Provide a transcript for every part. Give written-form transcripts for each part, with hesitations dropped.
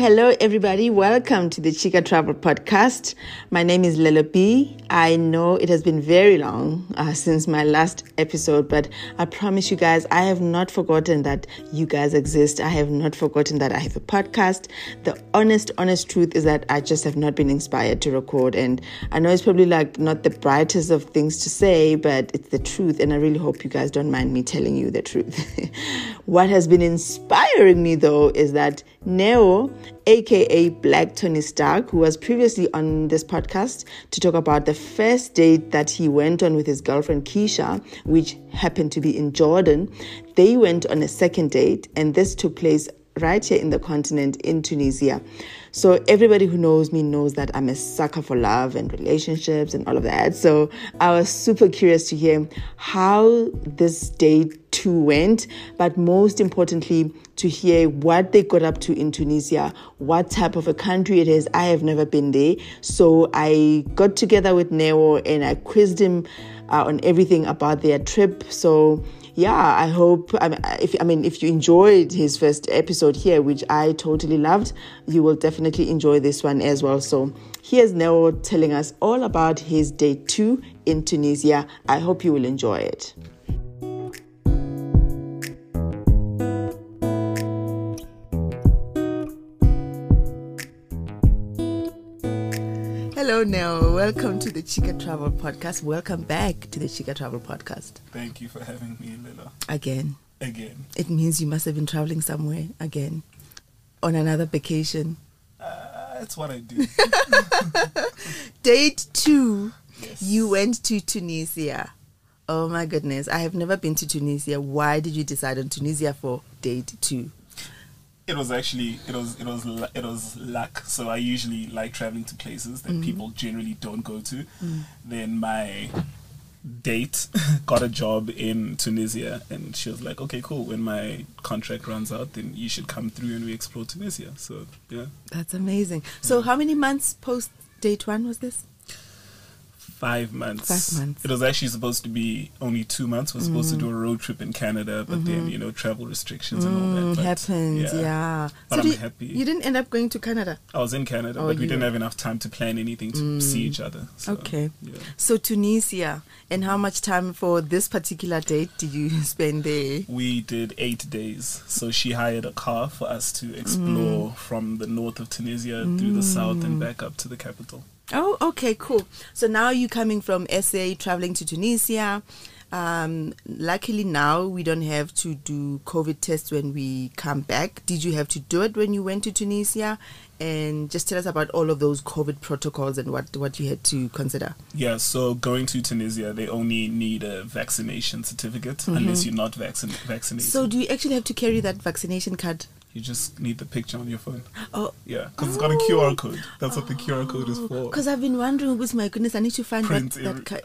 Hello, everybody. Welcome to the Chica Travel Podcast. My name is Lelo B. I know it has been very long since my last episode, but I promise you guys, I have not forgotten that you guys exist. I have not forgotten that I have a podcast. The honest truth is that I just have not been inspired to record. And I know it's probably like not the brightest of things to say, but it's the truth. And I really hope you guys don't mind me telling you the truth. What has been inspiring me, though, is that Neo, aka Black Tony Stark, who was previously on this podcast to talk about the first date that he went on with his girlfriend Keisha, which happened to be in Jordan. They went on a second date, and this took place right here in the continent in Tunisia. So everybody who knows me knows that I'm a sucker for love and relationships and all of that. So I was super curious to hear how this date too went, but most importantly, to hear what they got up to in Tunisia, what type of a country it is. I have never been there. So I got together with Neo and I quizzed him on everything about their trip. So yeah, I hope, if you enjoyed his first episode here, which I totally loved, you will definitely enjoy this one as well. So here's Neo telling us all about his day 2 in Tunisia. I hope you will enjoy it. Hello, Neo. Welcome to the Chica Travel Podcast. Welcome back to the Chica Travel Podcast. Thank you for having me, Lila. Again. It means you must have been traveling somewhere again. On another vacation. That's what I do. Date 2. Yes. You went to Tunisia. Oh my goodness. I have never been to Tunisia. Why did you decide on Tunisia for date 2? It was actually, it was luck. So I usually like traveling to places that people generally don't go to. Then my date got a job in Tunisia, and she was like, okay, cool, when my contract runs out, then you should come through and we explore Tunisia. So yeah, that's amazing. So how many months post date 1 was this? 5 months. 5 months. It was actually supposed to be only 2 months. We're supposed to do a road trip in Canada, but then, travel restrictions and all that. But happens, yeah. But so I'm happy. You didn't end up going to Canada? I was in Canada, but we didn't have enough time to plan anything to see each other. So, okay. Yeah. So Tunisia, and how much time for this particular date did you spend there? We did 8 days. So she hired a car for us to explore from the north of Tunisia through the south and back up to the capital. Oh, okay, cool. So now you're coming from SA, traveling to Tunisia. Luckily now we don't have to do COVID tests when we come back. Did you have to do it when you went to Tunisia? And just tell us about all of those COVID protocols and what you had to consider. Yeah, so going to Tunisia, they only need a vaccination certificate unless you're not vaccinated. So do you actually have to carry that vaccination card? You just need the picture on your phone. Oh, yeah, because it's got a QR code. That's what the QR code is for. Because I've been wondering, my goodness, I need to find that card.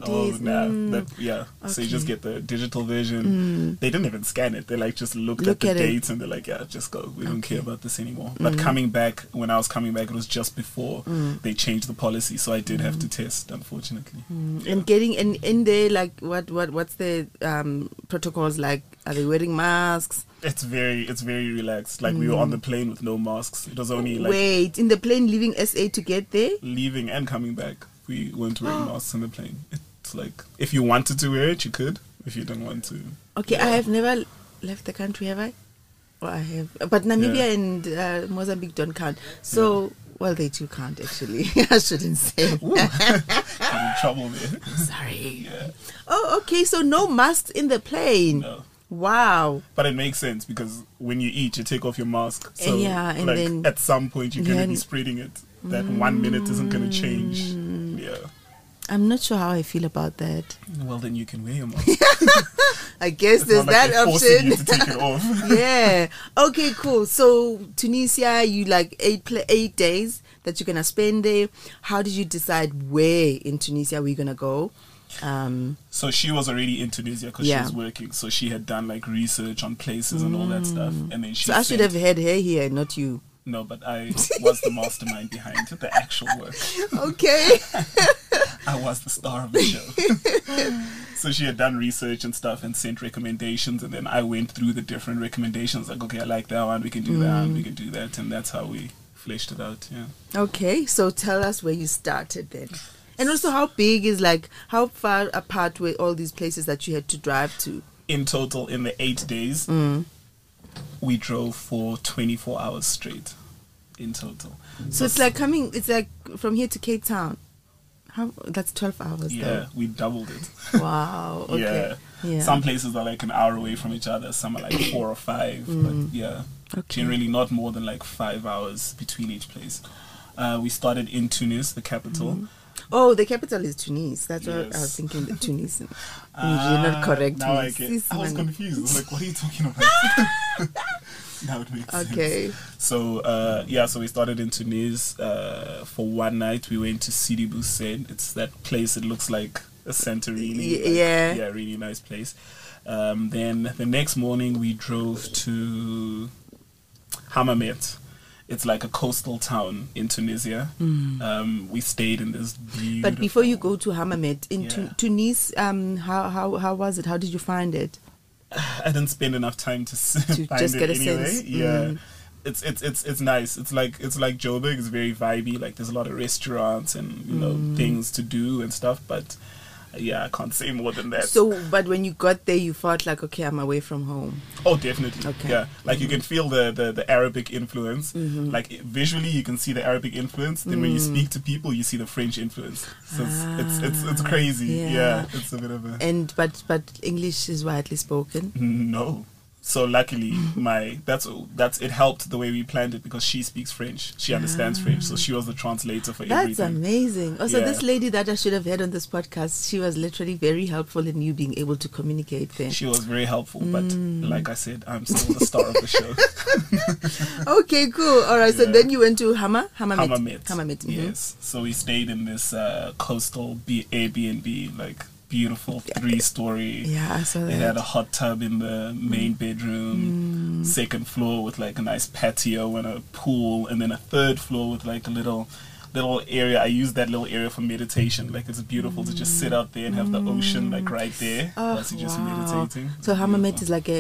So you just get the digital version. They didn't even scan it. They just looked at the dates and they're like, yeah, just go. We don't care about this anymore. But coming back, when I was coming back, it was just before they changed the policy, so I did have to test, unfortunately. Yeah. And getting in there, what's the protocols like? Are they wearing masks? It's very relaxed. We were on the plane with no masks. It was only Wait, in the plane leaving SA to get there? Leaving and coming back, we weren't wearing masks in the plane. It's if you wanted to wear it, you could. If you didn't want to. Okay, yeah. I have never left the country, have I? Or I have. But Namibia and Mozambique don't count. So, well, they do count, actually. I shouldn't say. Ooh, I'm in trouble there. Sorry. Yeah. Oh, okay, so no masks in the plane. No. Wow. But it makes sense because when you eat, you take off your mask. So and then at some point you're going to be spreading it. That 1 minute isn't going to change. Yeah. I'm not sure how I feel about that. Well, then you can wear your mask. I guess there's that option. You to take it off. Yeah. Okay, cool. So Tunisia, you 8 days that you're going to spend there. How did you decide where in Tunisia we're going to go? So she was already in Tunisia because she was working. So she had done research on places and all that stuff. And then I should have had her here, not you. No, but I was the mastermind behind the actual work. Okay. I was the star of the show. So she had done research and stuff and sent recommendations, and then I went through the different recommendations. Okay, I like that one, we can do that one, we can do that, and that's how we fleshed it out. Yeah. Okay, so tell us where you started then. And also how big is how far apart were all these places that you had to drive to? In total, in the 8 days, we drove for 24 hours straight in total. So it's like from here to Cape Town. That's 12 hours. Yeah, though. we doubled it. Wow. Okay. Yeah. Some places are like an hour away from each other. Some are like 4 or 5. But yeah, generally not more than like 5 hours between each place. We started in Tunis, the capital. Oh, the capital is Tunis. That's what I Yes. was thinking. The Tunis. You're not correct. Now me. I was confused. I was like, what are you talking about? Now it makes sense. Okay. So so we started in Tunis. For one night, we went to Sidi Bou Said. It's that place. It looks like a Santorini. Yeah. Yeah, really nice place. Then the next morning, we drove to Hammamet. It's like a coastal town in Tunisia. We stayed in this beautiful... But before you go to Hammamet, in Yeah. Tunis, how was it? How did you find it? I didn't spend enough time to find just it get a anyway. sense. Yeah, it's nice. It's like Joburg. It's very vibey. Like there's a lot of restaurants and things to do and stuff. But yeah, I can't say more than that. So, but when you got there, you felt like, okay, I'm away from home. Oh, definitely. Okay. Yeah, like you can feel the Arabic influence. Like visually, you can see the Arabic influence. Then when you speak to people, you see the French influence. So it's crazy. Yeah, it's a bit of a... And but English is widely spoken. No. So luckily, that's it helped the way we planned it because she speaks French. She understands French, so she was the translator for everything. That's amazing. Also, Yeah. this lady that I should have had on this podcast, she was literally very helpful in you being able to communicate then. She was very helpful, but like I said, I'm still the star of the show. Okay, cool. All right, so Yeah. then you went to Hammamet. Hammamet. Yes. So we stayed in this coastal Airbnb, like beautiful 3-story. Yeah, I saw that. It had a hot tub in the main bedroom, second floor with like a nice patio and a pool, and then a third floor with like a little area. I use that little area for meditation. Like it's beautiful to just sit out there and have the ocean like right there whilst you're just meditating. So Hammamet is like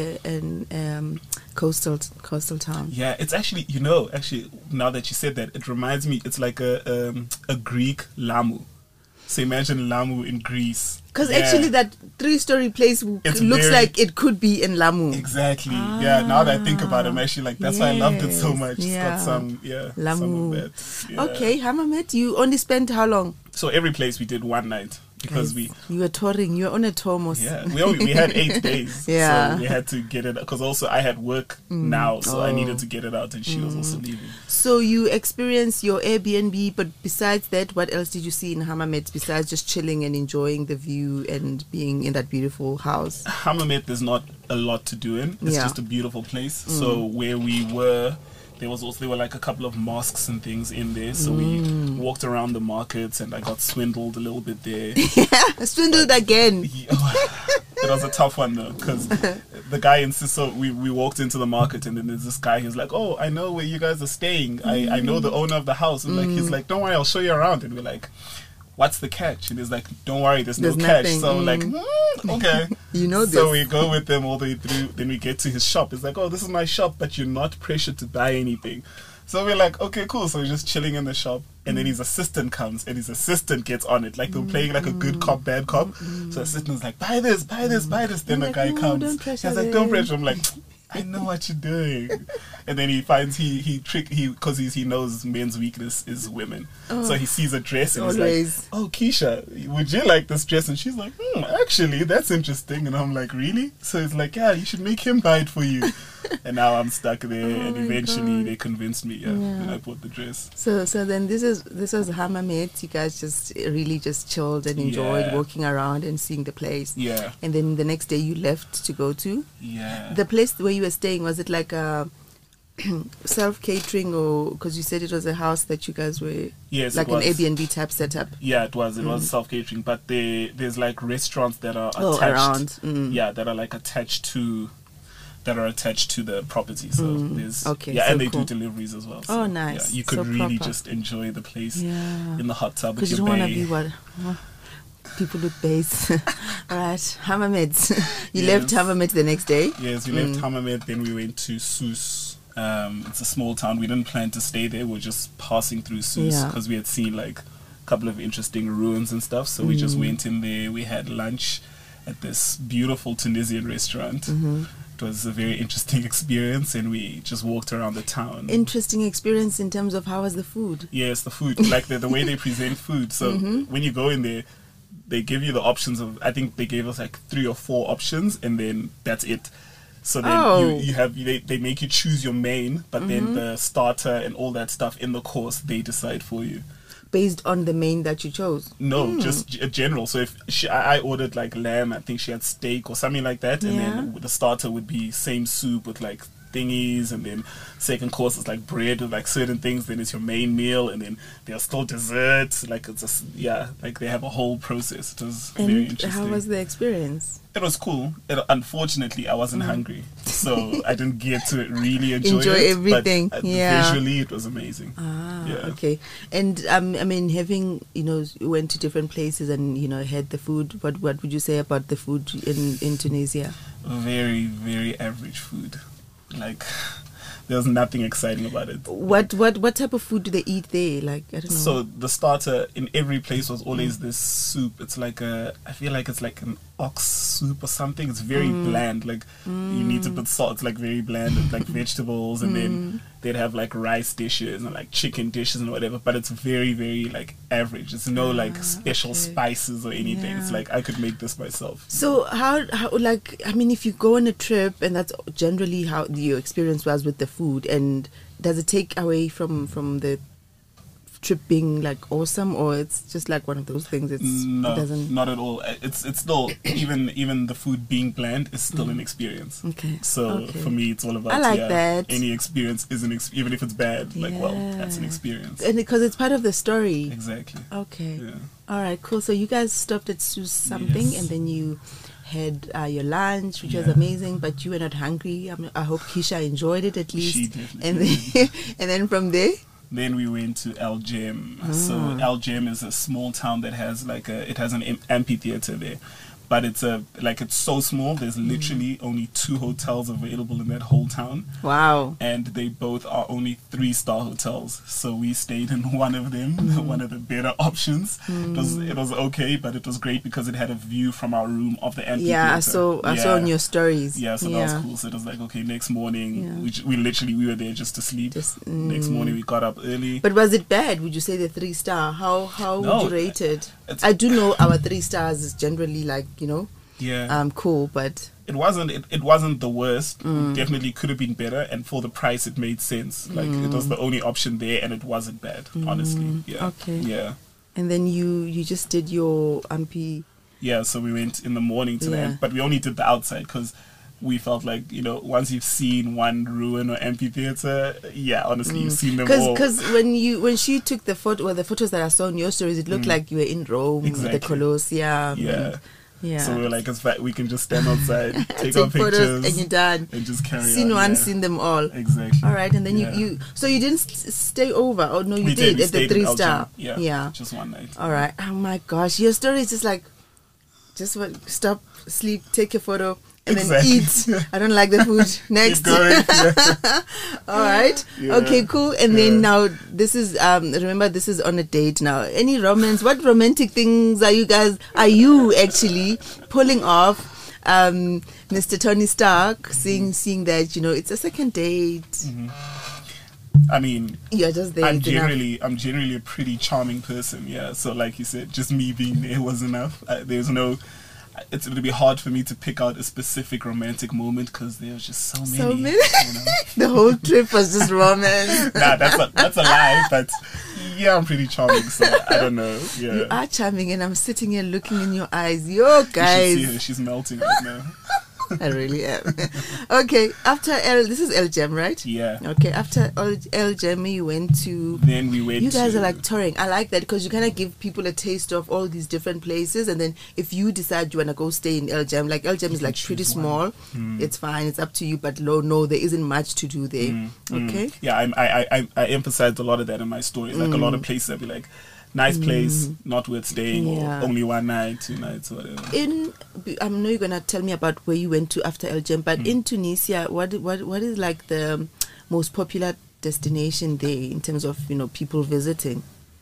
an coastal town. Yeah, it's actually now that you said that, it reminds me. It's like a Greek Lamu. So imagine Lamu in Greece. Because actually that 3-story place looks like it could be in Lamu. Exactly. Yeah, now that I think about it, I'm actually like, that's why I loved it so much. Yeah. It's got some, Lamu. some of that. Yeah. Okay, Hammamet, you only spent how long? So every place we did one night because You were touring, you were on a tour most. Yeah, we had 8 days. Yeah. So we had to get it, because also I had work now, so I needed to get it out, and she was also leaving. So you experienced your Airbnb, but besides that, what else did you see in Hammamet besides just chilling and enjoying the view and being in that beautiful house? Hammamet, there's not a lot to do in. It's just a beautiful place. So where we were, there were like a couple of mosques and things in there. So we walked around the markets, and I got swindled a little bit there. Swindled again. It was a tough one though, because the guy insists. So we walked into the market, and then there's this guy who's like, "Oh, I know where you guys are staying. I know the owner of the house." And like he's like, "Don't worry, I'll show you around." And we're like, "What's the catch?" And he's like, "Don't worry, there's no catch." nothing. So I'm like, okay. You know this. So we go with them all the way through. Then we get to his shop. It's like, "Oh, this is my shop, but you're not pressured to buy anything." So we're like, okay, cool. So we're just chilling in the shop, and then his assistant comes, and his assistant gets on it. Like they're playing like a good cop, bad cop. So assistant's like, buy this, buy this, buy this. Then the like, guy "No, comes. don't pressure He's like, don't them." pressure. I'm like, I know what you're doing. And then he finds because he knows men's weakness is women. So he sees a dress and he's Always. like, "Oh, Keisha, would you like this dress?" And she's like, "Actually, that's interesting." And I'm like, "Really?" So it's like, "Yeah, you should make him buy it for you." And now I'm stuck there, and my eventually God. they convinced me. And I bought the dress. So then this was Hammamet. You guys just really just chilled and enjoyed Yeah. walking around and seeing the place. Yeah, And then the next day you left to go to yeah. the place where you were staying. Was it like a self-catering, or because you said it was a house that you guys were Yes, like it was. an Airbnb type setup? Yeah, it was. It was self-catering, but there's like restaurants that are Oh, attached. around. Yeah, that are like attached to the property. So there's Okay, yeah, so and they cool. do deliveries as well. Oh, So, nice. Yeah, you could So really proper. just enjoy the place Yeah. in the hot tub with Because you your don't want to bae. be what people with base. All right, Hammamet. You Yes. left Hammamet the next day. Yes, we left Hammamet, then we went to Sousse. It's a small town. We didn't plan to stay there. We were just passing through Sousse because we had seen like a couple of interesting ruins and stuff. So we just went in there. We had lunch at this beautiful Tunisian restaurant. It was a very interesting experience, and we just walked around the town. Interesting experience in terms of how was the food? Yes, the food, like the way they present food. So when you go in there, they give you the options of, I think they gave us like 3 or 4 options, and then that's it. So then you have they make you choose your main, but then the starter and all that stuff in the course they decide for you. Based on the main that you chose? No, just general. So if I ordered like lamb, I think she had steak or something like that, and then the starter would be same soup with like thingies, and then second course is like bread with like certain things, then it's your main meal, and then there are still desserts. Like it's just like they have a whole process. It was very interesting. How was the experience? It was cool. Unfortunately, I wasn't hungry, so I didn't get to really enjoy it, everything. But visually, it was amazing. Okay. And I mean, having you went to different places and had the food. What would you say about the food in Tunisia? Very, very average food. Like there was nothing exciting about it. What type of food do they eat there? Like I don't know. So the starter in every place was always this soup. It's like I feel like it's like an ox soup or something. It's very bland. Like you need to put salt. It's like very bland with like vegetables, and then they'd have like rice dishes and like chicken dishes and whatever. But it's very, very like average. It's no like special spices or anything. Yeah. It's like I could make this myself. So how like I mean, if you go on a trip, and that's generally how your experience was with the food, and does it take away from the trip being like awesome, or it's just like one of those things? It doesn't. Not at all. It's still even the food being bland is still an experience. Okay. So for me, it's all about I like that. Any experience is even if it's bad. Like that's an experience. And because it's part of the story. Exactly. Okay. Yeah. All right. Cool. So you guys stopped at Sousse something, and then you had your lunch, which was amazing, but you were not hungry. I hope Keisha enjoyed it at least. She definitely and then, and then from there. Then we went to El Jem. So El Jem is a small town that has it has an amphitheater there. But it's so small. There's literally only 2 hotels available in that whole town. Wow! And they both are only 3-star hotels. So we stayed in one of them, one of the better options. It was okay, but it was great because it had a view from our room of the amphitheater. Yeah, I saw on your stories. Yeah, so that was cool. So it was like, okay, next morning, we were there just to sleep. Next morning we got up early. But was it bad? Would you say the 3-star? How would you rate it? I do know our 3 stars is generally like, cool, but it wasn't the worst. Definitely could have been better, and for the price it made sense. Like it was the only option there, and it wasn't bad, honestly. Yeah. Okay. Yeah. And then you just did your amphi. Yeah, so we went in the morning to the but we only did the outside because we felt like, once you've seen one ruin or amphitheater, honestly, you've seen them all. Because when she took the photos that I saw in your stories, it looked like you were in Rome, the Colosseum. Yeah. Yeah. So we were like, it's fine. We can just stand outside, take our photos, pictures, and you're done. And just carry on. Seen one, seen them all. Exactly. All right, and then you so you didn't stay over? Oh no, you did at the 3-star. Yeah. Just one night. All right. Oh my gosh, your story is just like, stop, sleep, take a photo, and then eat. I don't like the food. Next. Keep going. All right. Yeah. Okay, cool. And then now this is remember, this is on a date now. Any romance? What romantic things are you actually pulling off? Mr. Tony Stark, seeing that it's a second date. I mean, you're just there. I'm generally a pretty charming person. Yeah. So like you said, just me being there was enough. There's no. It would be hard for me to pick out a specific romantic moment because there was just so many. The whole trip was just romance. Nah, that's a lie. But yeah, I'm pretty charming, so I don't know. Yeah, you are charming, and I'm sitting here looking in your eyes. Yo, guys, you should see her. She's melting right now. I really am. Okay, this is El Jem, right? Yeah. Okay, after El Jem, you went to. Then we went. You guys are like touring. I like that because you kind of give people a taste of all these different places, and then if you decide you wanna go stay in El Jem, like El Jem is like pretty small. It's fine. It's up to you. But no, there isn't much to do there. Okay. Yeah, I emphasized a lot of that in my stories. Like a lot of places, I'd be like. Nice place, not worth staying, or only 1 night, 2 nights, whatever. I know you're gonna tell me about where you went to after El Jem, but in Tunisia, what is like the most popular destination there in terms of people visiting?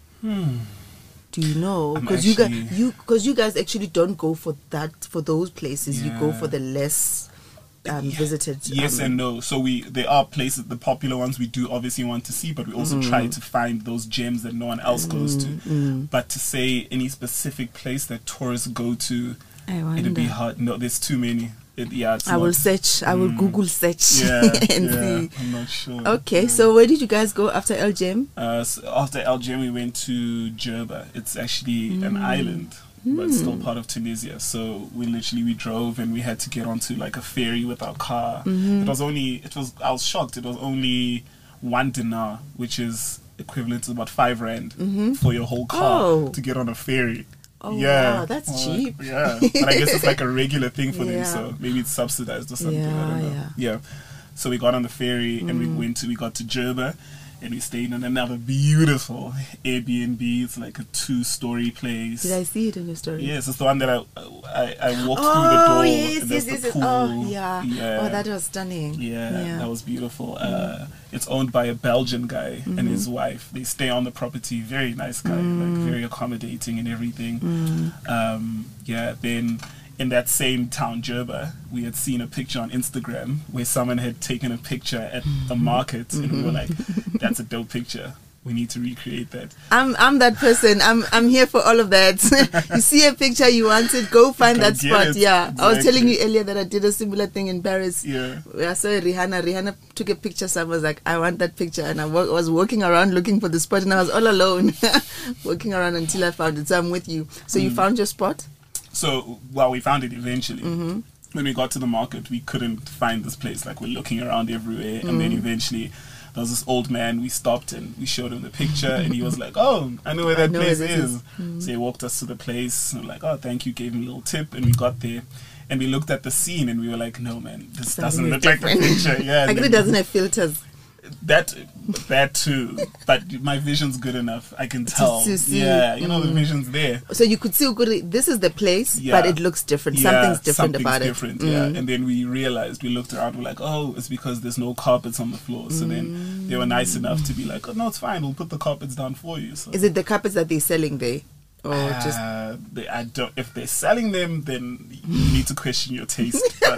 Do you know? Because you guys actually don't go for those places. You go for the less visited. Yes and no. So there are places, the popular ones we do obviously want to see, but we also try to find those gems that no one else goes to. But to say any specific place that tourists go to, it'd be hard. No, there's too many. I will search. I will Google search and see. I'm not sure. Okay, so where did you guys go after El Jem? So after El Jem, we went to Jerba. It's actually an island, but it's still part of Tunisia. So we drove and we had to get onto like a ferry with our car. I was shocked. It was only 1 dinar, which is equivalent to about 5 rand for your whole car to get on a ferry. Oh, wow, that's cheap. Yeah, but I guess it's like a regular thing for them, so maybe it's subsidized or something. I don't know. Yeah. So we got on the ferry and we got to Jerba, and we stayed in another beautiful Airbnb. It's like a 2-story place. Did I see it in your story? Yes, it's the one that I walked through the door. Yes. Oh, yeah. Oh, that was stunning. Yeah. That was beautiful. It's owned by a Belgian guy and his wife. They stay on the property. Very nice guy, like very accommodating and everything. Then in that same town, Jerba, we had seen a picture on Instagram where someone had taken a picture at a market, and we were like, "That's a dope picture. We need to recreate that." I'm that person. I'm here for all of that. You see a picture you wanted, go find that spot. Yeah, exactly. I was telling you earlier that I did a similar thing in Paris. Yeah, I saw Rihanna. Rihanna took a picture. So I was like, I want that picture, and I was walking around looking for the spot, and I was all alone, walking around until I found it. So I'm with you. So you found your spot? So, we found it eventually. When we got to the market, we couldn't find this place. Like, we're looking around everywhere. And then eventually, there was this old man. We stopped and we showed him the picture. And he was like, "Oh, I know where that place is." So he walked us to the place. And we're like, "Oh, thank you." Gave him a little tip. And we got there. And we looked at the scene. And we were like, "No, man, this doesn't look like the picture." Yeah, like it doesn't have filters. That too, but my vision's good enough. I can tell. The vision's there. So you could see, this is the place, but it looks different. Something's different about it. And then we realized, we looked around, we're like, oh, it's because there's no carpets on the floor. So then they were nice enough to be like, oh, no, it's fine. We'll put the carpets down for you. So. Is it the carpets that they're selling there? Or just I don't. If they're selling them, then you need to question your taste. But,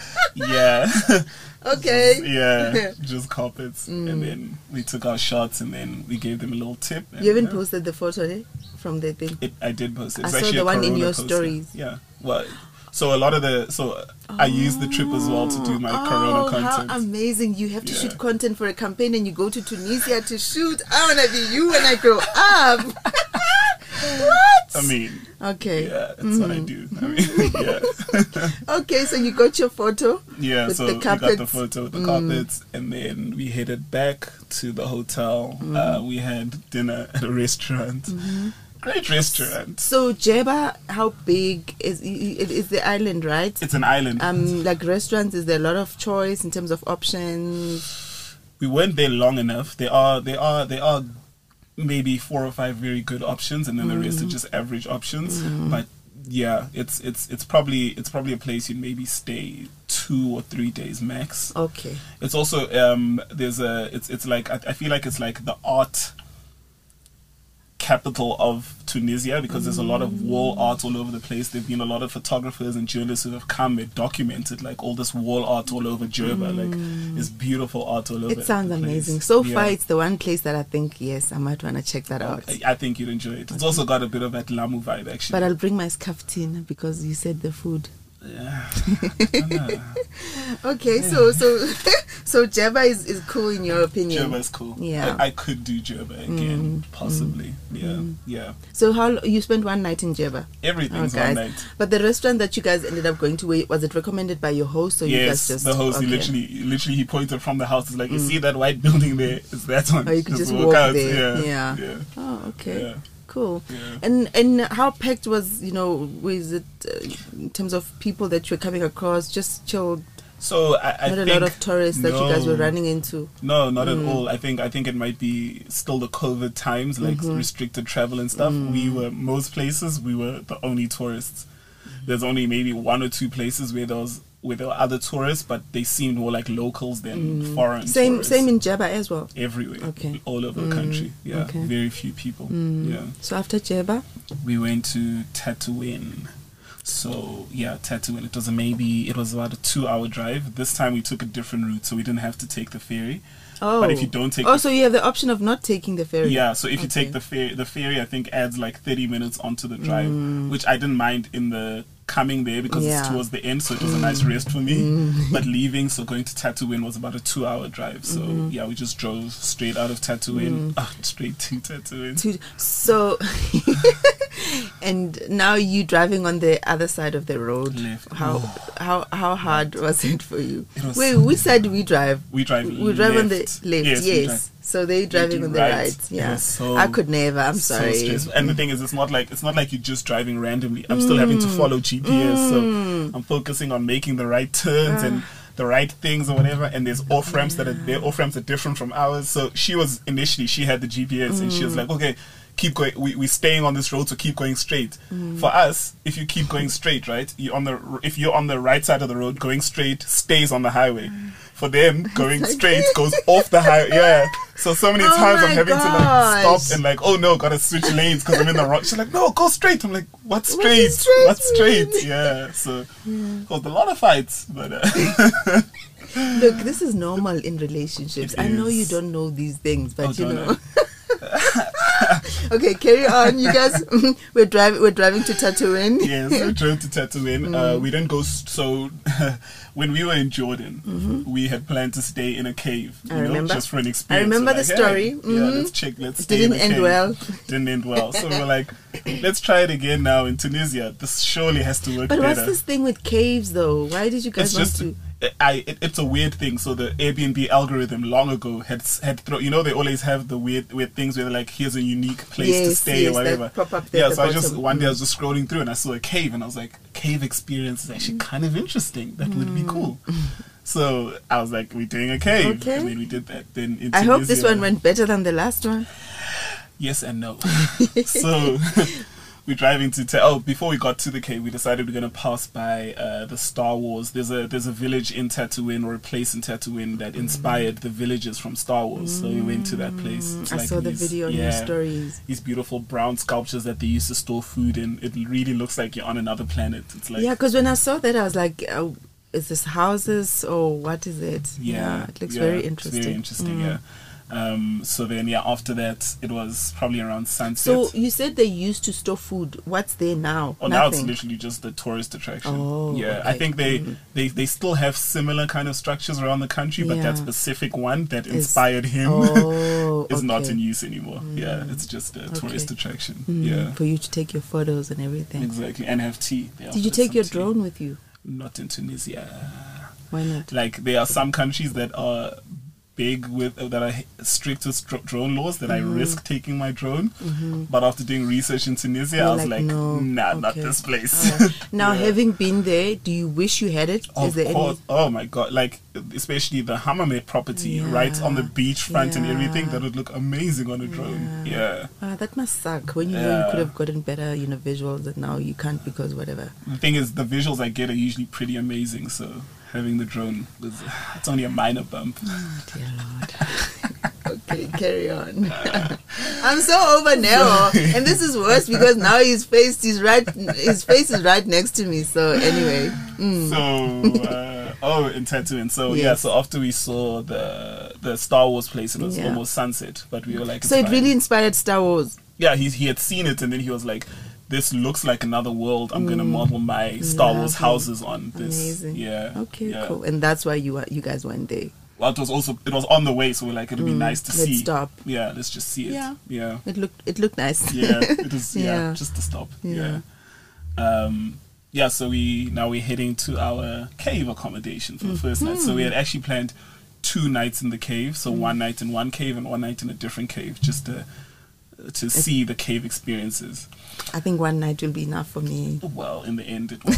okay. Just carpets, and then we took our shots, and then we gave them a little tip. You haven't posted the photo from the thing? I did post it. I saw the one in your stories. Yeah. Well, so a lot of I used the trip as well to do my Corona content. How amazing! You have to shoot content for a campaign, and you go to Tunisia to shoot. I want to be you when I grow up. What? I mean, okay. Yeah, that's what I do. I mean, yeah. Okay, so you got your photo. Yeah, so we got the photo with the carpets, and then we headed back to the hotel. We had dinner at a restaurant. Great restaurant. So Jerba, how big is the island, right? It's an island. Like restaurants, is there a lot of choice in terms of options? We weren't there long enough. There are maybe 4 or 5 very good options, and then the rest are just average options. But yeah, it's probably a place you'd maybe stay 2 or 3 days max. Okay. It's also it's like I feel like it's like the art capital of Tunisia, because there's a lot of wall art all over the place. There've been a lot of photographers and journalists who have come and documented like all this wall art all over Jerba. Like it's beautiful art all over. It sounds amazing. So far, it's the one place that I think, yes, I might want to check that out. I think you'd enjoy it. It's also got a bit of that Lamu vibe, actually. But I'll bring my skaftin because you said the food. Yeah. Okay, so Jerba is cool in your opinion. Jerba is cool. Yeah, I could do Jerba again, possibly. Yeah. So how you spent one night in Jerba? Everything's one night. But the restaurant that you guys ended up going to, was it recommended by your host, or you guys just? The host. Okay. He literally he pointed from the house. He's like, you see that white building there? It's that one. Or you could just walk out there. Yeah. Oh, okay. Yeah. Cool. Yeah. And how packed was it in terms of people that you're coming across? Just chilled. So I not think a lot of tourists that you guys were running into. No, not at all. I think it might be still the COVID times, like restricted travel and stuff. Most places we were the only tourists. There's only maybe 1 or 2 places where there was where there were other tourists, but they seemed more like locals than foreign tourists. Same in Jebba as well? Everywhere. Okay. All over the country. Yeah. Okay. Very few people. Yeah. So after Jebba? We went to Tatooine. So yeah, Tatooine. It was about a 2-hour drive. This time we took a different route, so we didn't have to take the ferry. Oh. But if you don't take so you have the option of not taking the ferry. Yeah, so if you take the ferry I think adds like 30 minutes onto the drive, which I didn't mind in the coming there because it's towards the end, so it was a nice rest for me. But leaving, so going to Tatooine was about a 2-hour drive. So yeah, we just drove straight out of Tatooine, straight to Tatooine. So, and now you driving on the other side of the road. Left. How hard was it for you? It Wait, which side do we drive? We drive We drive on the left. Yes. So they driving on the right. Yeah. I could never. I'm sorry. So stressful. And the thing is, it's not like you're just driving randomly. I'm still having to follow GPS, so I'm focusing on making the right turns and the right things or whatever. And there's off ramps their off ramps are different from ours. So she had the GPS and she was like, okay, keep going. We're staying on this road, so keep going straight. For us, if you keep going straight, right, if you're on the right side of the road, going straight stays on the highway. For them, going straight goes off the highway. Yeah. So many times I'm having to like stop and like, oh no, gotta switch lanes because I'm in the wrong. She's like, no, go straight. I'm like, what's straight? What's straight? Yeah. So it was a lot of fights, but. Look, this is normal in relationships. I know you don't know these things, but you know. Okay, carry on, you guys. We're driving to Tatooine. Yes, we drove to Tatooine. We didn't go. So when we were in Jordan, we had planned to stay in a cave. I remember. Just for an experience. I remember the story. Hey, yeah, let's check. Let's stay in a cave. Didn't end well. So we were like, let's try it again now in Tunisia. This surely has to work better. But what's this thing with caves, though? Why did you guys want to? It's a weird thing. So the Airbnb algorithm long ago had they always have the weird things where they're like, here's a unique place to stay or whatever. So one day I was just scrolling through and I saw a cave and I was like, cave experience is actually kind of interesting. That would be cool. So I was like, we're doing a cave. Okay. And then we did that. Then in I hope this one went better than the last one. Yes and no. So we're driving to before we got to the cave, we decided we're going to pass by the Star Wars. There's a village in Tatooine, or a place in Tatooine that inspired the villages from Star Wars. So we went to that place. I saw the video on your stories. These beautiful brown sculptures that they used to store food in. It really looks like you're on another planet. It's like, yeah, because when I saw that, I was like, is this houses or what is it? Yeah, it looks very interesting. It's very interesting, yeah. So then, after that, it was probably around sunset. So you said they used to store food. What's there now? Oh, now it's literally just the tourist attraction. Oh, yeah. Okay. I think they still have similar kind of structures around the country, but that specific one that inspired him is not in use anymore. Yeah, it's just a tourist attraction. Yeah, for you to take your photos and everything. Exactly, and have tea. Did you take your drone with you? Not in Tunisia. Why not? Like, there are some countries that are big that are strict with drone laws that I risk taking my drone, but after doing research in Tunisia, I was like, nah, not this place. Now, having been there, do you wish you had it? Of course. Oh my god, like especially the Hammamet property right on the beachfront and everything, that would look amazing on a drone. That must suck when you know you could have gotten better visuals, that now you can't because whatever. The thing is, the visuals I get are usually pretty amazing, so having the drone it's only a minor bump. Oh, dear Lord. Okay, carry on. I'm so over now, and this is worse because now his face is right next to me. So anyway, So in Tatooine. So so after we saw the Star Wars place, it was almost sunset, but we were like, so it really inspired Star Wars. Yeah, he had seen it, and then he was like, this looks like another world. I'm gonna model my Star Wars houses on this. Amazing. Yeah. Okay, cool. And that's why you guys went there. Well, it was on the way, so we're like, it'd be nice to see. Let's stop. Yeah, let's just see it. Yeah. It looked nice. Yeah, it is. Yeah, just to stop. Yeah. So we're heading to our cave accommodation for the first night. So we had actually planned 2 nights in the cave. So 1 night in one cave and 1 night in a different cave, just to see the cave experiences. I think 1 night will be enough for me. Well, in the end, it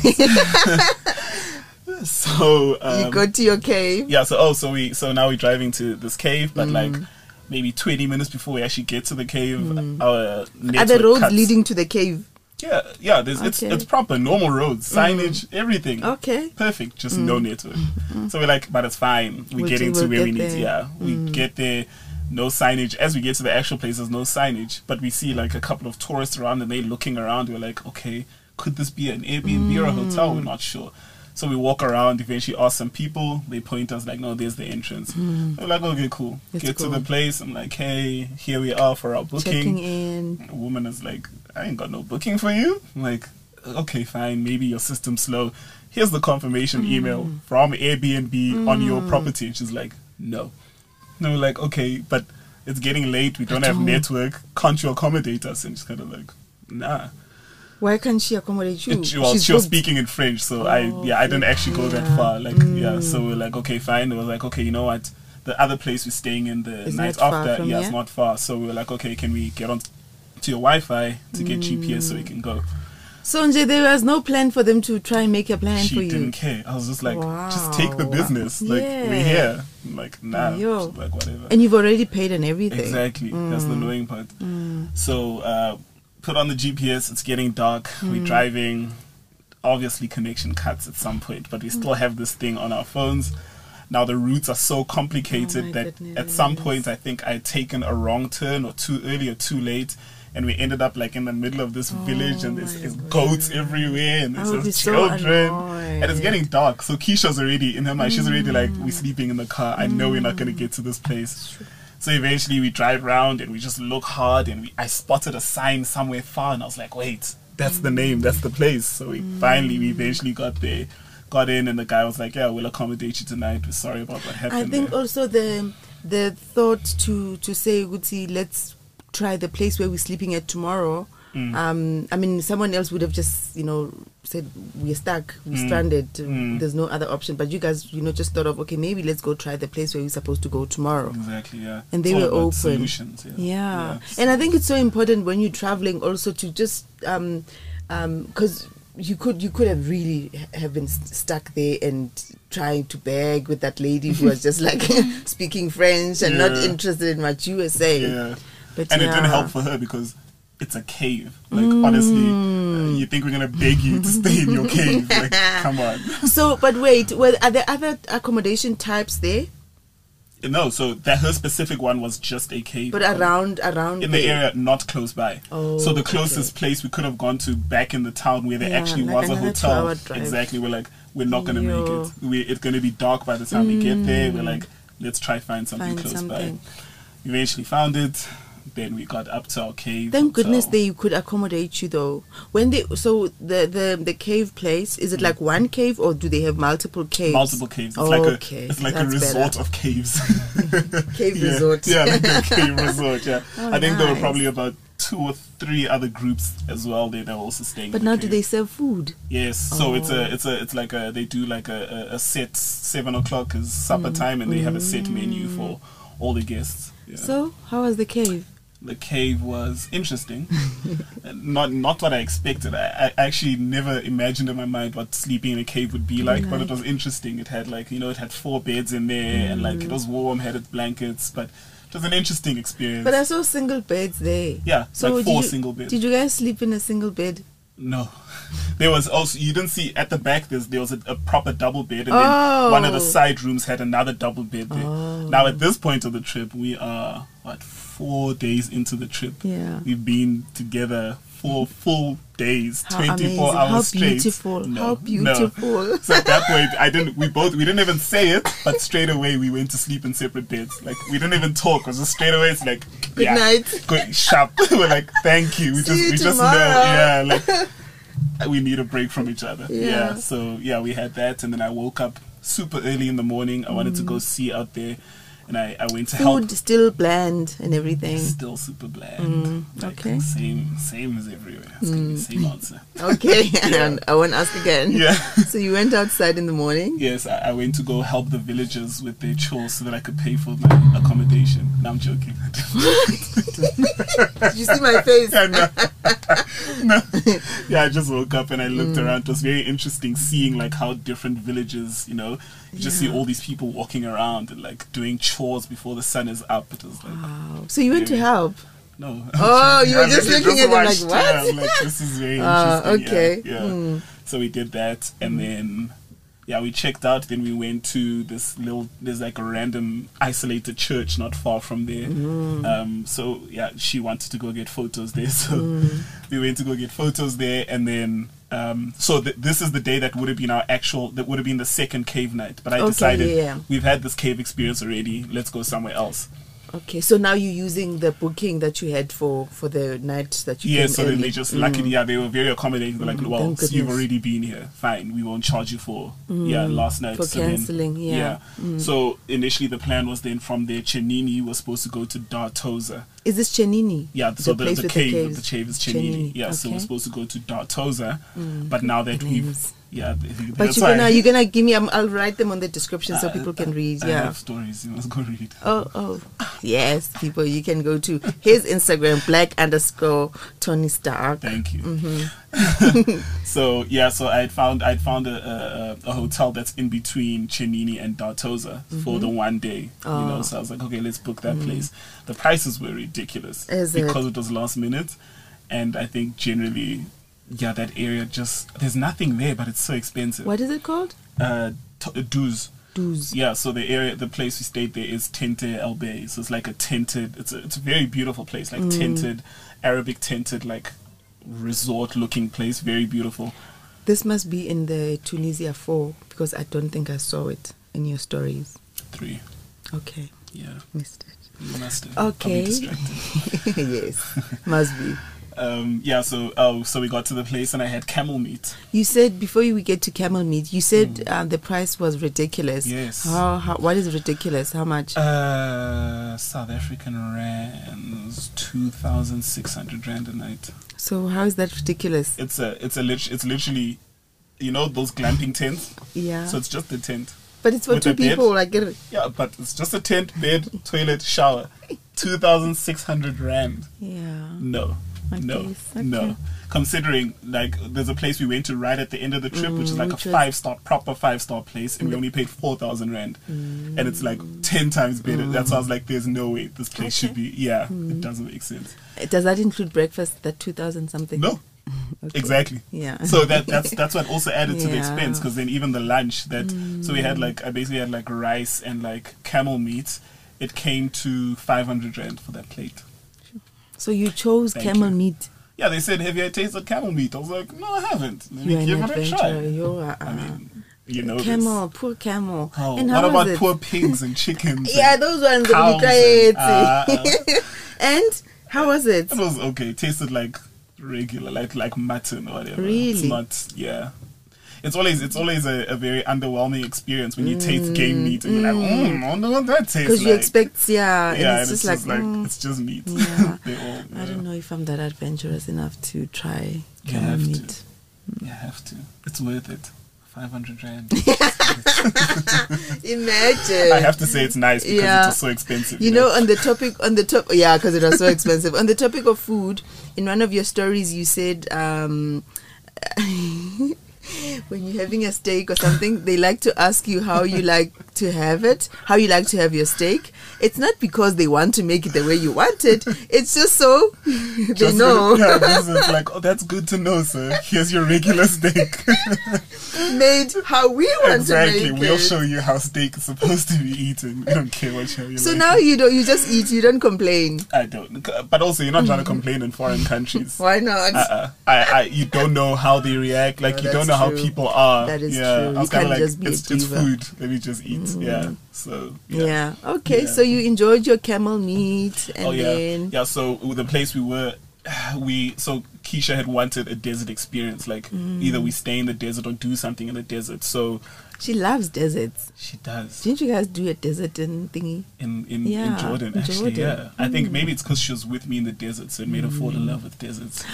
was. So you go to your cave. Yeah. So now we're driving to this cave, but like maybe 20 minutes before we actually get to the cave, our are the roads leading to the cave? Yeah. There's it's proper normal roads, signage, everything. Okay. Perfect. Just no network. So we're like, but it's fine. We're getting to where we need. Yeah, we get there. No signage. As we get to the actual place, there's no signage. But we see like a couple of tourists around, and they're looking around. We're like, okay, could this be an Airbnb or a hotel? We're not sure. So we walk around, eventually ask some people. They point us like, no, there's the entrance. We're like, okay, cool. Get to the place. I'm like, hey, here we are for our booking. Checking in. A woman is like, I ain't got no booking for you. I'm like, okay, fine. Maybe your system's slow. Here's the confirmation email from Airbnb on your property. And she's like, no. And we're like, okay, but it's getting late. We don't have network. Can't you accommodate us? And she's kind of like, nah. Why can't she accommodate you? She was speaking in French, so I didn't actually go that far. Like, so we're like, okay, fine. It was like, okay, you know what? The other place we're staying in the night after, it's not far. So we were like, okay, can we get on to your Wi-Fi to get GPS so we can go? So Nje, there was no plan for them to try and make a plan for you. She didn't care. I was just like, just take the business. Like, we're here. I'm like, nah. Like, whatever. And you've already paid and everything. Exactly. That's the annoying part. So, put on the GPS. It's getting dark. We're driving. Obviously, connection cuts at some point, but we still have this thing on our phones. Now, the routes are so complicated that at some point, I think I had taken a wrong turn, or too early or too late. And we ended up like in the middle of this village, and there's goats everywhere, and there's children, and it's getting dark. So Keisha's already in her mind. She's already like, we're sleeping in the car. I know we're not going to get to this place. So eventually we drive around and we just look hard, and I spotted a sign somewhere far, and I was like, wait, that's the name, that's the place. So we eventually got there, got in, and the guy was like, yeah, we'll accommodate you tonight. We're sorry about what happened. I think also the thought to say, Guti, let's try the place where we're sleeping at tomorrow. I mean, someone else would have just, said, we're stuck, we're stranded, there's no other option. But you guys, just thought of, okay, maybe let's go try the place where we're supposed to go tomorrow. Exactly, yeah. And they were open. Solutions, yeah. And I think it's so important when you're traveling also to just, because you could have really have been stuck there and trying to beg with that lady who was just like speaking French and not interested in what you were saying. Yeah. But it didn't help for her because it's a cave. Like, honestly, you think we're going to beg you to stay in your cave? Like, come on. So, but wait, are there other accommodation types there? No, so her specific one was just a cave. But around in the area, not close by. Oh, so the closest place we could have gone to back in the town where there actually was a hotel. Exactly. We're like, we're not going to make it. It's going to be dark by the time we get there. We're like, let's try find something close by. We eventually found it. Then we got up to our cave. Thank goodness they could accommodate you though. The cave place, is it like one cave or do they have multiple caves? Multiple caves. It's like a resort of caves. Cave resort. Yeah, like a cave resort. Yeah, I think there were probably about 2 or 3 other groups as well. They're also staying. But now, do they serve food? Yes. So it's like they do like a set 7 o'clock is supper time, and they have a set menu for all the guests. Yeah. So how was the cave? The cave was interesting. not what I expected. I actually never imagined in my mind what sleeping in a cave would be like, but it was interesting. It had it had 4 beds in there, and it was warm, had blankets, but it was an interesting experience. But I saw single beds there. Yeah, so like 4 single beds. Did you guys sleep in a single bed? No. There was also, you didn't see at the back, there was a proper double bed, and then one of the side rooms had another double bed there. Now at this point of the trip, we are 4 days into the trip. Yeah. We've been together 4 full days, How 24 amazing. hours How straight. Beautiful. No, How beautiful. No. So at that point, we didn't even say it, but straight away we went to sleep in separate beds. Like, we didn't even talk. It was just straight away, it's like, good night. Good, sharp. We're like, thank you. We just know. Yeah, like, we need a break from each other. Yeah. So we had that, and then I woke up super early in the morning. I wanted to go see out there, and I went to help. Food still bland and everything. Still super bland. Okay. Same as everywhere. It's gonna be the same answer. Okay. And I won't ask again. Yeah. So you went outside in the morning? Yes, I went to go help the villagers with their chores so that I could pay for my accommodation. No, I'm joking. Did you see my face? No. Yeah, I just woke up and I looked around. It was very interesting seeing like how different villages, you just see all these people walking around and like doing chores before the sun is up. It was like, wow. So you went to help? No. Oh, you were just looking at them like, watched, what? Yeah, I was like, this is very interesting. Okay. Yeah. So we did that, and then we checked out. Then we went to there's like a random isolated church not far from there. So she wanted to go get photos there, so we went to go get photos there, and then this is the day that would have been that would have been the second cave night. But I decided we've had this cave experience already. Let's go somewhere else. Okay, so now you're using the booking that you had for the night that you came so early. then they just luckily they were very accommodating. They're like, well, so you've already been here, fine, we won't charge you for last night for cancelling. So initially the plan was then from there Chenini was supposed to go to Dartoza. Is this Chenini? Yeah, so the cave is Chenini. Yeah, okay. So we're supposed to go to Dartoza, but now that we've but you're gonna give me. I'll write them on the description so people can read. I have stories. You must go read. Oh, yes, people. You can go to his Instagram, _Tony Stark. Thank you. So I'd found a hotel that's in between Chenini and Dartoza for the one day. So I was like, okay, let's book that place. The prices were ridiculous because it was last minute, and I think generally. That area there's nothing there, but it's so expensive. What is it called? Duz. Duz. Yeah, so the place we stayed there is Tente El Bay. So it's like a tented, it's a very beautiful place, like tented, Arabic tented, like resort looking place, very beautiful. This must be in the Tunisia 4 because I don't think I saw it in your stories. 3. Okay. Yeah. Missed it. You must have. Okay. Yes, must be. So we got to the place and I had camel meat. You said before we get to camel meat, you said the price was ridiculous. Yes. How what is ridiculous? How much? South African rands, 2,600 rand a night. So how is that ridiculous? It's literally, those glamping tents. Yeah. So it's just a tent. But it's for two people. I get it. Yeah, but it's just a tent, bed, toilet, shower. 2,600 rand. Yeah. No. No. Considering, like, there's a place we went to right at the end of the trip, which is like a proper 5-star place, and we only paid 4,000 rand. And it's like 10 times better. That's why I was like, there's no way this place should be. Yeah, it doesn't make sense. Does that include breakfast, that 2,000 something? No. Okay. Exactly. Yeah. So that's what also added to the expense, because then even the lunch so we had I basically had like rice and like camel meat. It came to 500 rand for that plate. So you chose camel meat? Yeah, they said, have you tasted camel meat? I was like, no, I haven't. Let me give it a try. I mean, camel, poor camel. Oh, and what about poor pigs and chickens? Yeah, those ones that you try. And how was it? It was okay. It tasted like regular, like mutton or whatever. Really? It's not, It's always a very underwhelming experience when you taste game meat and you're like, I wonder what that tastes like. Because you expect, and it's just like it's just meat. Yeah. I don't know if I'm that adventurous enough to try camel meat. You have to. It's worth it. 500 rand. Imagine. I have to say it's nice because it was so expensive. You know, on the topic, because it was so expensive. On the topic of food, in one of your stories, you said, when you're having a steak or something, they like to ask you how you like to have it, how you like to have your steak. It's not because they want to make it the way you want it. It's just so they know. It's like, that's good to know, sir. Here's your regular steak. Made how we want to make it. Exactly. We'll show you how steak is supposed to be eaten. We don't care what show you So now you just eat. You don't complain. I don't. But also, you're not trying to complain in foreign countries. Why not? You don't know how they react. Like, you don't know how people are. That is true. I was kind of like, it's food. Let me just eat. So okay. So you enjoyed your camel meat, and then so the place we were, so Keisha had wanted a desert experience, like either we stay in the desert or do something in the desert. So she loves deserts. She does. Didn't you guys do a desert thingy in Jordan? Actually, yeah. I think maybe it's because she was with me in the desert, so it made her fall in love with deserts.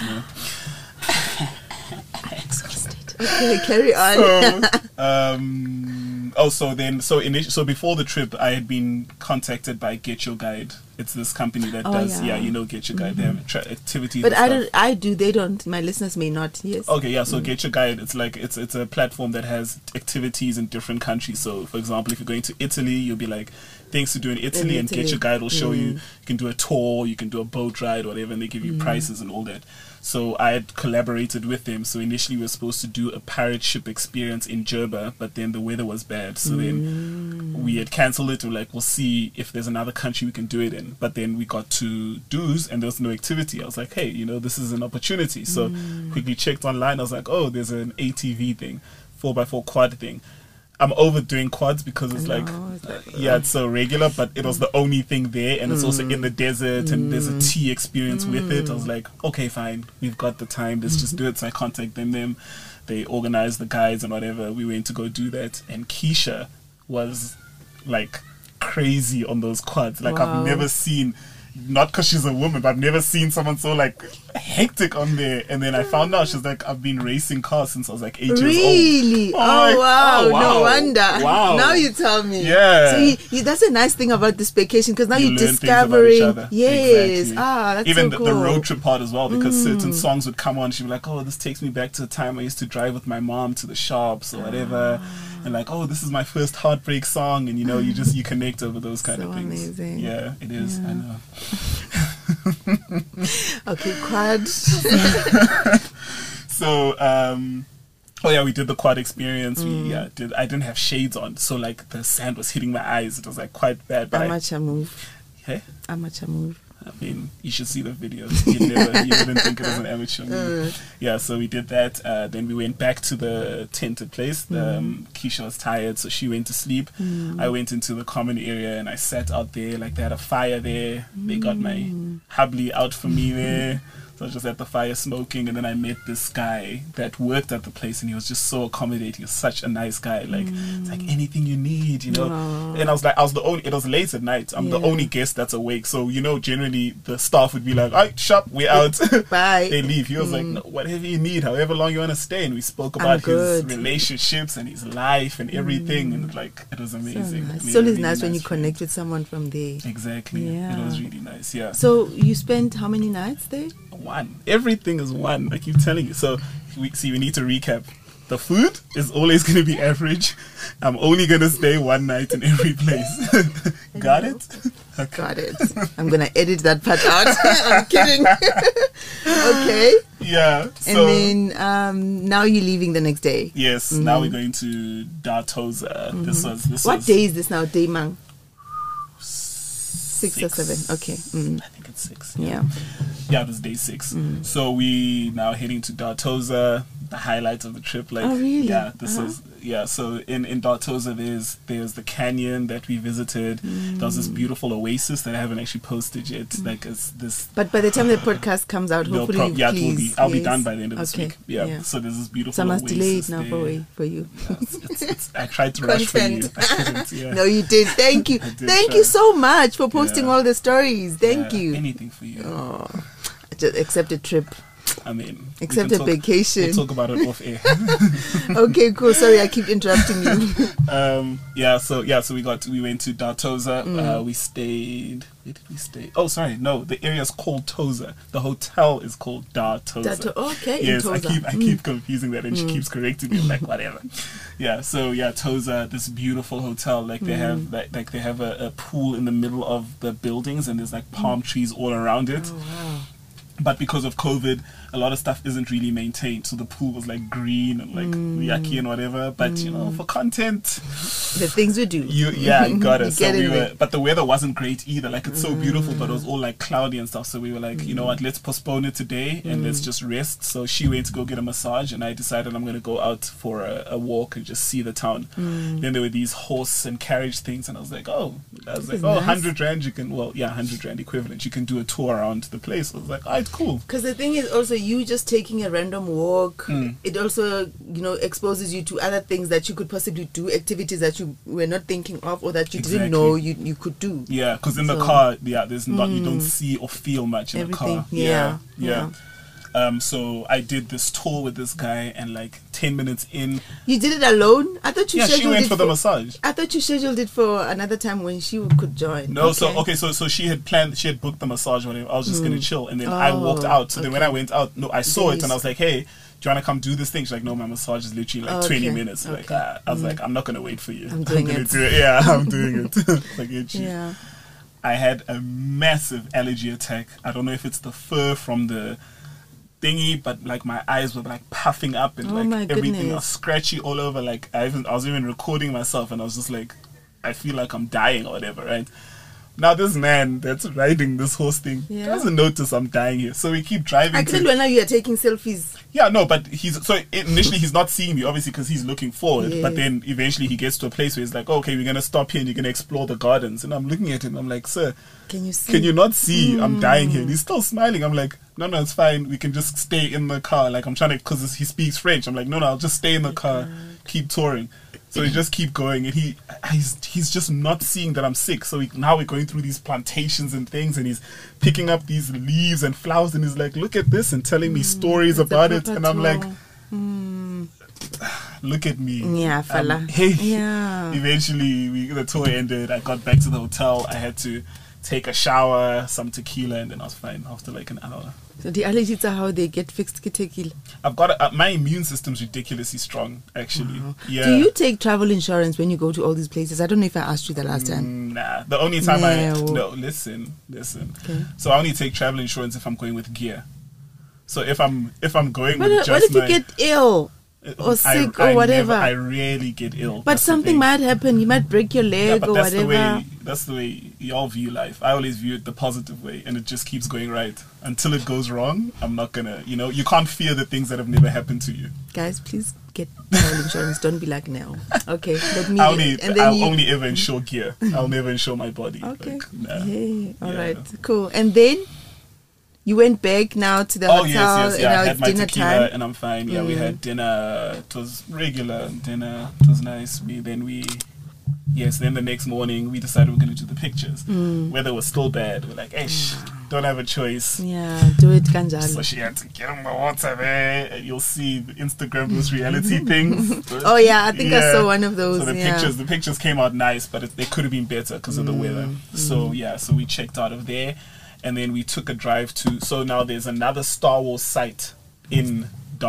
Exhausted. Okay, carry on. So, So before the trip, I had been contacted by Get Your Guide. It's this company that does, Get Your Guide. They have activities. But I do. They don't. My listeners may not. Yes. Okay, yeah. So Get Your Guide. It's like it's a platform that has activities in different countries. So, for example, if you're going to Italy, you'll be like things to do in Italy, and Get Your Guide will show you. You can do a tour, you can do a boat ride, whatever, and they give you prices and all that. So I had collaborated with them. So initially we were supposed to do a pirate ship experience in Jerba, but then the weather was bad. So then we had cancelled it. We're like, we'll see if there's another country we can do it in. But then we got to Duz and there was no activity. I was like, hey, this is an opportunity. So quickly checked online. I was like, oh, there's an ATV thing, 4x4 quad thing. I'm overdoing quads because it's it's so regular, but it was the only thing there, and it's also in the desert, and there's a tea experience with it. I was like, okay, fine, we've got the time, let's just do it. So I contacted them, they organized the guides and whatever. We went to go do that, and Keisha was like crazy on those quads. Like I've never seen, not because she's a woman, but I've never seen someone so like hectic on there. And then I found out she's like, I've been racing cars since I was like 8 years old. Really? Wow. No wonder. Wow. Now you tell me. Yeah. So that's a nice thing about this vacation, because now you're discovering. Yes. Exactly. That's even so cool. the road trip part as well, because certain songs would come on. She'd be like, oh, this takes me back to the time I used to drive with my mom to the shops or whatever. And like, oh, this is my first heartbreak song, and you connect over those kind of things. Amazing. Yeah, it is. I know. Okay, quad. So, we did the quad experience. I didn't have shades on, so like the sand was hitting my eyes. It was like quite bad. But amateur move. Hey? Amateur move. I mean, you should see the videos. You wouldn't think it was an amateur move. Yeah, so we did that. Then we went back to the tented place. Keisha was tired, so she went to sleep. I went into the common area and I sat out there. Like they had a fire there. They got my hubby out for me there. So I was just at the fire smoking, and then I met this guy that worked at the place, and he was just so accommodating. He was such a nice guy. Like, it's like anything you need, And I was the only, it was late at night. I'm the only guest that's awake. So, generally the staff would be like, all right, shop, we're out. Bye. They leave. He was like, no, whatever you need, however long you want to stay. And we spoke about his relationships and his life and everything. And like, it was amazing. So nice. It's always nice when you connect with someone from there. Exactly. Yeah. It was really nice. Yeah. So you spent how many nights there? One. Everything is one. I keep telling you. So we need to recap. The food is always going to be average. I'm only going to stay one night in every place. Got it? Okay. Got it. I'm going to edit that part out. I'm kidding. Okay. Yeah. So, and then now you're leaving the next day. Yes. Now we're going to Dartosa. What day is this now? Day Mang? 6 or 7. Okay. I think it's 6. Yeah, it was day 6. So we now heading to Dartosa. The highlight of the trip, like, oh really? Yeah, so in Dartosa there's the canyon that we visited. There was this beautiful oasis that I haven't actually posted yet. Like, it's this, but by the time the podcast comes out, hopefully it will be. I'll be done by the end of this week. Yeah. So there's this beautiful so I must oasis delay it now for you. Yeah, I tried to rush for you. I couldn't, yeah. No, you did. Thank you. Thank you so much for posting all the stories. Thank you. Anything for you. Oh, just accept a trip. I mean, except a vacation. We'll talk about it off air. Okay, cool. Sorry, I keep interrupting you. So we went to Dartosa. We stayed. Where did we stay? Oh, sorry, no. The area is called Tosa. The hotel is called Dartosa. Okay. Yes, I keep confusing that, and she keeps correcting me. I'm like, whatever. Yeah. So Tosa, this beautiful hotel. Like they have a pool in the middle of the buildings, and there's like palm trees all around it. Oh wow. But because of COVID, a lot of stuff isn't really maintained. So the pool was like green and like yucky and whatever. But for content, the things we do. You got it. But the weather wasn't great either. Like, it's so beautiful, but it was all like cloudy and stuff. So we were like, you know what, let's postpone it today and let's just rest. So she went to go get a massage, and I decided I'm going to go out for a walk and just see the town. Then there were these horse and carriage things, and I was like, nice. 100 Rand, you can, 100 Rand equivalent. You can do a tour around the place. I was like, it's cool. Because the thing is also, you just taking a random walk, it also, exposes you to other things that you could possibly do, activities that you were not thinking of or that you didn't know you could do. Yeah, because in the car, there's not, you don't see or feel much in the car. Yeah. So I did this tour with this guy, and like 10 minutes in, You did it alone? I thought you yeah, scheduled she went it for the massage. I thought you scheduled it for another time when she could join. No, so she had booked the massage or whatever. I was just gonna chill, and then I walked out. So then when I went out, no, I saw it and I was like, hey, do you want to come do this thing? She's like, no, my massage is literally like 20 minutes. Like, I was like, I'm not going to wait for you. I'm doing it. Do it. Yeah, I'm doing it. Like, yeah. I had a massive allergy attack. I don't know if it's the fur from the thingy, but like my eyes were like puffing up and like everything was scratchy all over. Like I was even recording myself and I was just like, I feel like I'm dying or whatever, right? Now this man that's riding this horse thing doesn't notice I'm dying here, so we keep driving. Actually, when you are taking selfies. Yeah, no, but initially he's not seeing me, obviously, because he's looking forward. But then eventually he gets to a place where he's like, okay, we're gonna stop here and you're gonna explore the gardens. And I'm looking at him, I'm like, sir, can you not see I'm dying here? And he's still smiling. I'm like, no, it's fine. We can just stay in the car. Like I'm trying to, because he speaks French. I'm like, no, I'll just stay in the car, keep touring. So we just keep going, and he's just not seeing that I'm sick. So now we're going through these plantations and things, and he's picking up these leaves and flowers, and he's like, look at this, and telling me stories about it. And I'm like, look at me. Yeah, fella. Hey. Yeah. Eventually, the tour ended. I got back to the hotel. I had to take a shower, some tequila, and then I was fine after like an hour. So the allergies are how they get fixed. I've got my immune system's ridiculously strong, actually. Wow. Yeah. Do you take travel insurance when you go to all these places? I don't know if I asked you the last time. Nah, the only time listen. Okay. So I only take travel insurance if I'm going with gear. So if I'm going with just what if you get ill? Or sick or whatever. I rarely get ill. But something might happen. You might break your leg or whatever. That's the way y'all view life. I always view it the positive way, and it just keeps going right. Until it goes wrong, I'm not gonna, you can't fear the things that have never happened to you. Guys, please get travel insurance. Don't be like Nell. Okay, let me. I'll only ever insure gear. I'll never insure my body. Okay. Like, nah. Hey, all right, cool. And then you went back now to the hotel. Yes. Yeah, I had my tequila time. and I'm fine. Yeah, we had dinner. It was regular dinner. It was nice. Then the next morning we decided we're going to do the pictures. Weather was still bad. We're like, don't have a choice. Yeah, do it kanjalo. So she had to get in the water there. You'll see the Instagram those reality things. Oh yeah, I think I saw one of those. So the pictures came out nice, but they could have been better because of the weather. So we checked out of there. And then we took a drive so now there's another Star Wars site in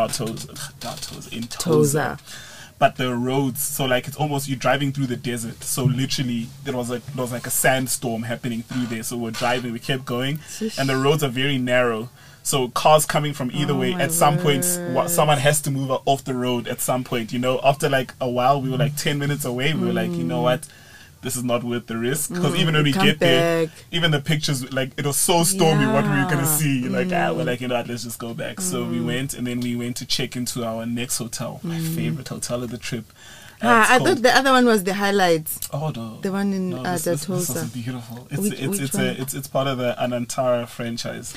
Toza. But the roads, so like it's almost you're driving through the desert. So literally there was like a sandstorm happening through there. So we're driving, we kept going, and the roads are very narrow. So cars coming from either way, at some point, someone has to move off the road at some point. After like a while, we were like 10 minutes away. We were like, you know what? This is not worth the risk, because even when we get there, even the pictures, like it was so stormy, what we were gonna see, like we're like, let's just go back. So we went, and then we went to check into our next hotel, my favorite hotel of the trip. I thought the other one was the highlights. Oh no, the one in this is beautiful. It's part of the Anantara franchise.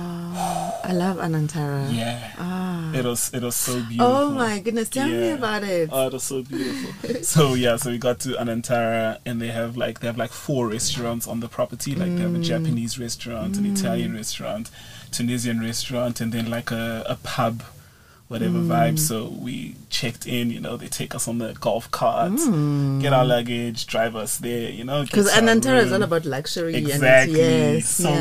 I love Anantara. Yeah, it was so beautiful. Oh my goodness, tell me about it. Oh, it was so beautiful. So we got to Anantara, and they have like 4 restaurants on the property. Like they have a Japanese restaurant, an Italian restaurant, Tunisian restaurant, and then like a pub. Whatever vibe. So we checked in, they take us on the golf cart, get our luggage, drive us there, because Anantara is all about luxury. Exactly.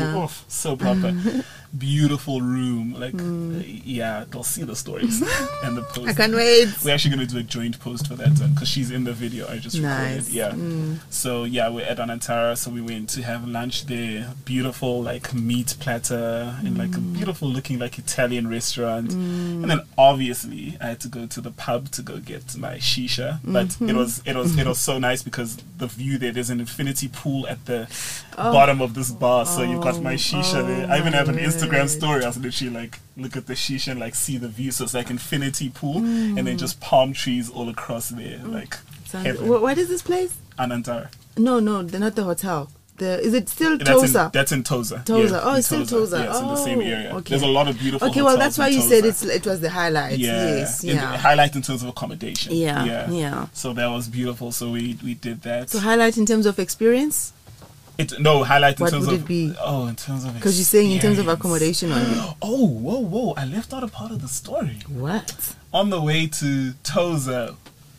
So proper. Beautiful room. Like, they'll see the stories and the post. I can't wait. We're actually going to do a joint post for that one, because she's in the video I just recorded. Yeah. So, we're at Anantara. So we went to have lunch there. Beautiful, like, meat platter in, like, a beautiful looking, like, Italian restaurant. And then, obviously, I had to go to the pub to go get my shisha. But it was so nice, because the view there's an infinity pool at the bottom of this bar. So you've got my shisha there. I even have an Instagram story. I was literally like, look at the shisha and like see the view. So it's like infinity pool, and then just palm trees all across there. Like, what is this place? Anantara. No, they're not the hotel. Is it still Toza? That's in Toza. Toza. Yeah, it's still Toza. Yeah, it's in the same area. Okay. There's a lot of beautiful hotels. Okay, well, that's why you said it was the highlight. Yes. Highlight in terms of accommodation. Yeah. So that was beautiful. So we did that. So highlight in terms of experience? Highlight in What terms would of it be? Oh, in terms of Because you're saying in terms of experience. accommodation only. Oh, whoa! I left out a part of the story. What? On the way to Toza,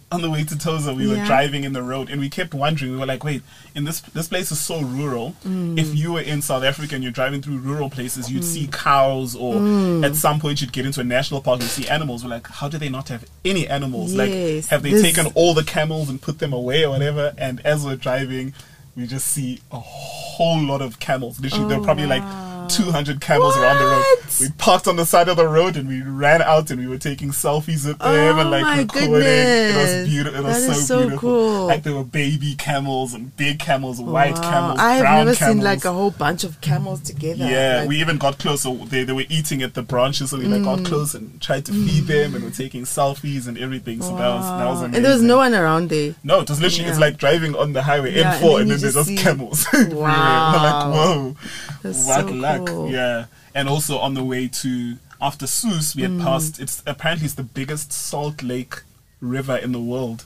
we were Yeah. driving in the road, and we kept wondering. We were like, "Wait, in this place is so rural. If you were in South Africa and you're driving through rural places, you'd see cows, or at some point you'd get into a national park and see animals. We're like, how do they not have any animals? Yes, Like, have they this- taken all the camels and put them away or whatever?" And as we're driving, we just see a whole lot of camels. Literally, there were probably like 200 camels around the road. What? We parked on the side of the road and we ran out and we were taking selfies with them and like my recording. goodness. It was beautiful. It was That so, is so beautiful. cool. Like there were baby camels and big camels, white Wow. camels, I have brown never camels. seen like a whole bunch of camels together. Yeah, Like, we even got close. So they were eating at the branches, so we like got close and tried to feed them, and we're taking selfies and everything. So that was amazing. and there was no one around there. No, it was literally it's like driving on the highway Yeah, N4 and and then then you there's just just see- camels. everywhere. We're like, whoa, That's what so luck. cool. Yeah. And also on the way to after Sus, we had passed. It's the biggest salt lake river in the world.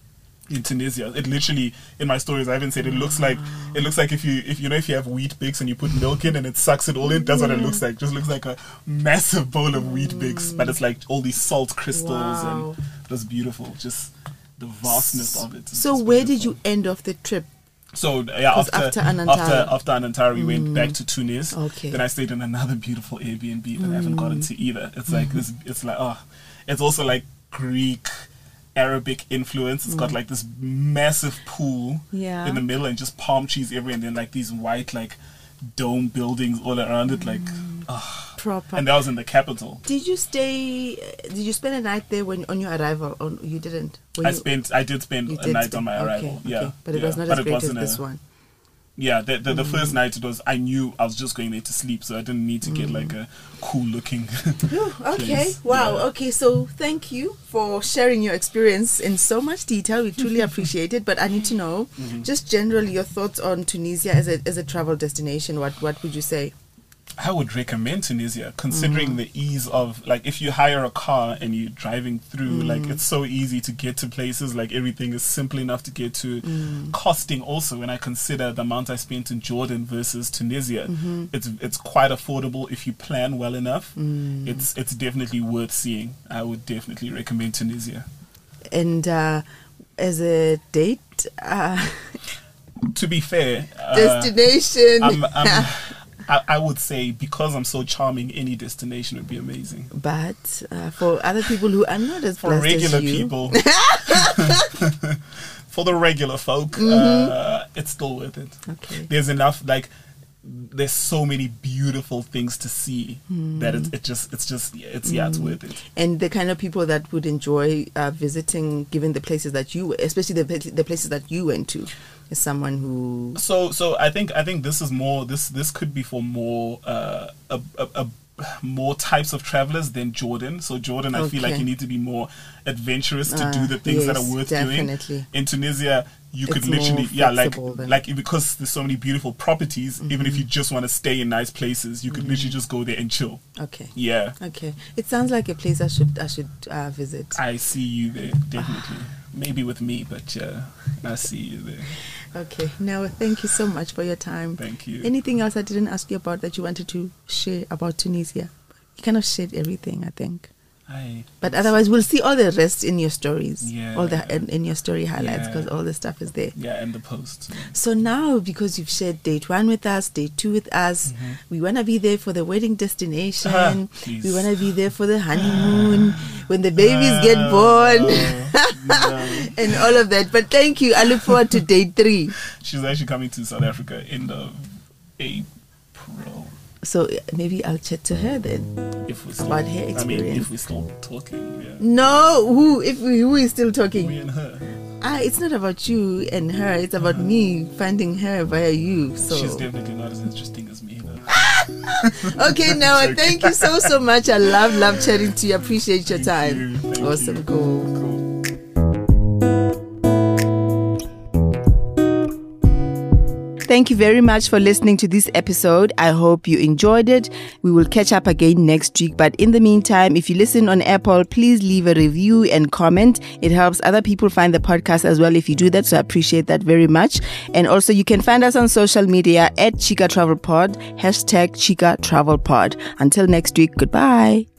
In Tunisia, it literally in my stories I even said it looks like if you have wheat bix and you put milk in and it sucks it all in. That's what it looks like. Just looks like a massive bowl of wheat bix, but it's like all these salt crystals Wow. and it was beautiful. Just the vastness of it. It's So just where beautiful. did you end off the trip? So yeah, 'Cause after Anantara. after Anantara, we went back to Tunis. Okay. Then I stayed in another beautiful Airbnb that I haven't gotten to either. It's like this. It's like it's also like Greek, Arabic influence. It's got like this massive pool Yeah. in the middle and just palm trees everywhere, and then like these white like dome buildings all around it. Like, Proper. and that was in the capital. Did you spend a night there on your arrival, or you didn't? When I did spend you a did night stay- on my arrival. okay, Yeah, okay. But it yeah. was not But as it great as wasn't this one. Yeah, the first night it was. I knew I was just going there to sleep, so I didn't need to get like a cool looking. Okay, place. wow. Yeah. Okay, so thank you for sharing your experience in so much detail. We truly appreciate it. But I need to know, just generally, your thoughts on Tunisia as a travel destination. What would you say? I would recommend Tunisia, considering the ease of, like, if you hire a car and you're driving through, like, it's so easy to get to places. Like, everything is simple enough to get to. Costing also, when I consider the amount I spent in Jordan versus Tunisia, it's quite affordable if you plan well enough. It's definitely worth seeing. I would definitely recommend Tunisia. And as a date To be fair, destination. I would say, because I'm so charming, any destination would be amazing. But for other people who are not as For blessed regular as you, people, for the regular folk, it's still worth it. Okay. There's enough, like, there's so many beautiful things to see that it's worth it. And the kind of people that would enjoy visiting, given the places that especially the places that you went to, is someone who. So I think this is more. This could be for more more types of travelers than Jordan. So Jordan, I feel like Okay. you need to be more adventurous to do the things that yes, are worth definitely. doing. In Tunisia, you could It's more literally, flexible then. like because there's so many beautiful properties. Even if you just want to stay in nice places, you could literally just go there and chill. Okay. Yeah, Okay. It sounds like a place I should visit. I see you there definitely. Maybe with me, but I see you there. Okay. Now, thank you so much for your time. Thank you. Anything else I didn't ask you about that you wanted to share about Tunisia? You kind of shared everything, I think. But otherwise, we'll see all the rest in your stories. Yeah. All the in your story highlights, because Yeah. all the stuff is there. Yeah, and the posts. So now, because you've shared date 1 with us, date 2 with us, we want to be there for the wedding destination. Please. We want to be there for the honeymoon, when the babies get born, No. and all of that. But thank you. I look forward to date 3. She's actually coming to South Africa end of April. So maybe I'll chat to her then. If we still, About her I mean, experience. if we're still talking, yeah. No, who is still talking? Me and her. It's not about you and her. It's about me finding her via you. So She's definitely not as interesting as me, though. okay, now thank you so much. I love chatting to you. Appreciate your Thank time. you, thank Awesome, you. cool. thank you very much for listening to this episode. I hope you enjoyed it. We will catch up again next week. But in the meantime, if you listen on Apple, please leave a review and comment. It helps other people find the podcast as well if you do that. So I appreciate that very much. And also you can find us on social media at Chika Travel Pod, #Chika Travel Pod. Until next week, goodbye.